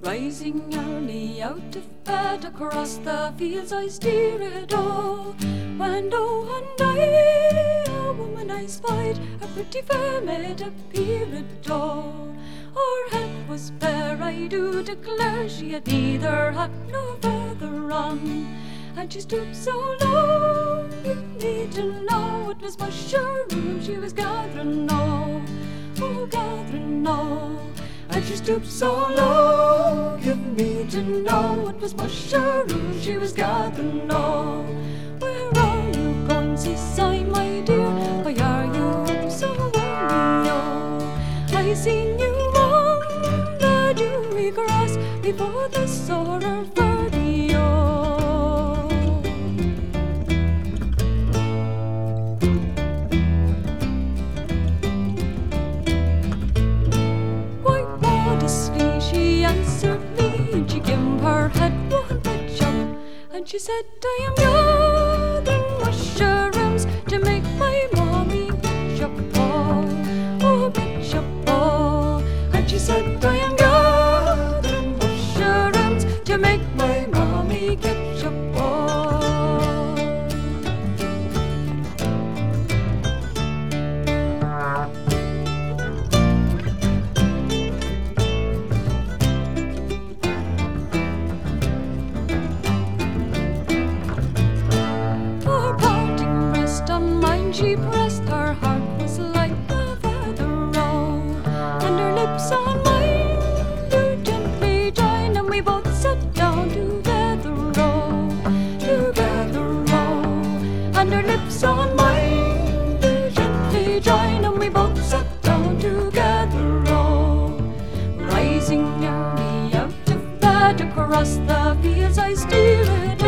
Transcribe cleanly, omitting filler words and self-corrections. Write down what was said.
Rising early out of bed, across the fields I steer it all. When one day a woman I spied, a pretty fair maid appeared all. Her head was bare, I do declare, she had neither hat nor feather on. And she stood so low, you need to know it was mushroom she was gathering all, oh gathering all. And she stooped so low, give me to know it was mushroom she was gathering all. Where are you going, seaside, my dear? Why are you so early, oh? I seen you on the dewy grass before the solar verde, oh. She answered me, and she gave her head one pitch up, and she said, I am gathering mushrooms to make my mommy bitch up, oh bitch up, oh. And she said, I am gathering mushrooms to make my mommy catch up, oh. She pressed, her heart was like a feather roll, and her lips on mine do gently join, and we both sat down together, and her lips on mine do gently join, and we both sat down together, rising early out of bed, across the fields I steered